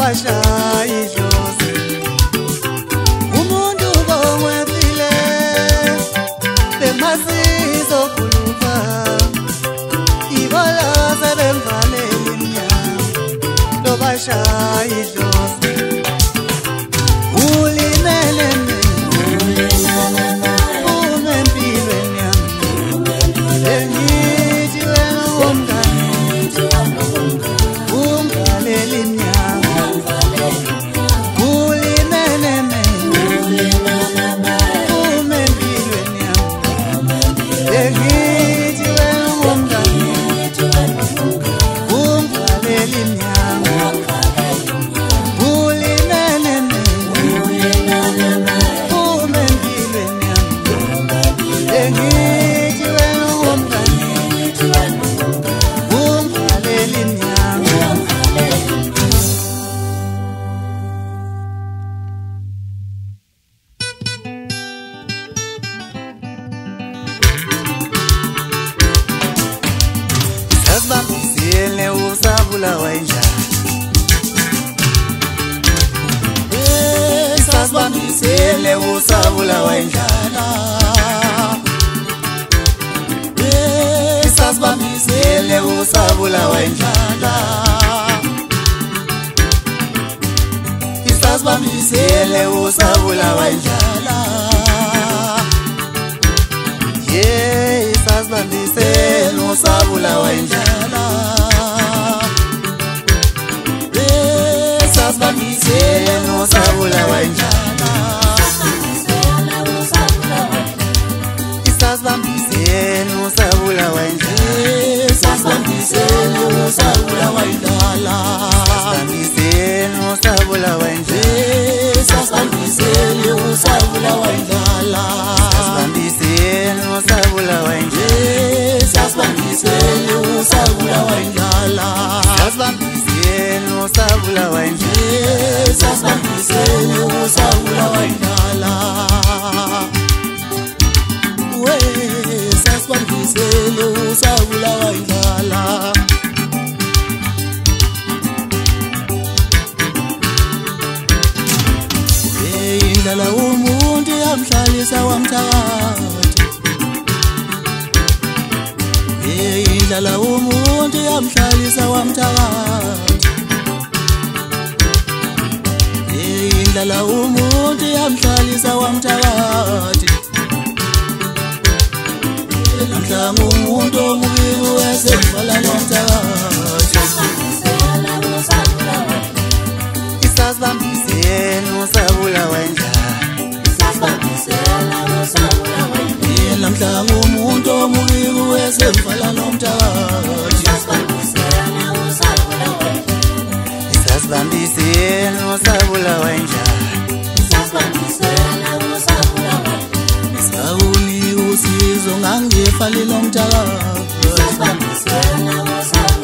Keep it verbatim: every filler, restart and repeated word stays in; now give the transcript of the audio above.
lobashaya idlozi umuntu komwethile bemasizo khuluka ibala sebemvalela iminyango lobashaya idlozi ulimele Sasibambisene usabula wenjani eh sasibambisene usabula wenjani eh sasibambisene usabula wenjani sasibambisene usabula wenjani yeah sasibambisene usabula wenjani sasibambisene usabula wenjani sasibambisene usabula wenjani sasibambisene usabula wenjani sasibambisene usabula wenjani sasibambisene usabula wenjani sasibambisene usabula wenjani sasibambisene usabula wenjani sasibambisene usabula wenjani sasibambisene usabula wenjani we sasibambisene usabula wenjani indlela umuntu yamhlalisa wamthakathi indlela umuntu yamhlalisa wamthakathi indlela umuntu yamhlalisa wamthakathi namhlanje umuntu omubi wesemvala nomthakathi sasibambisene usabula wenjani sasibambisene usabula wenjani namhlanje umuntu omubi wesemvala nomthakathi sasibambisene usabula wenjani sasibambisene usabula wenjani sasibambisene usabula wenjani sawuni usizo ngangifalile umthakathi sasibambisene usabula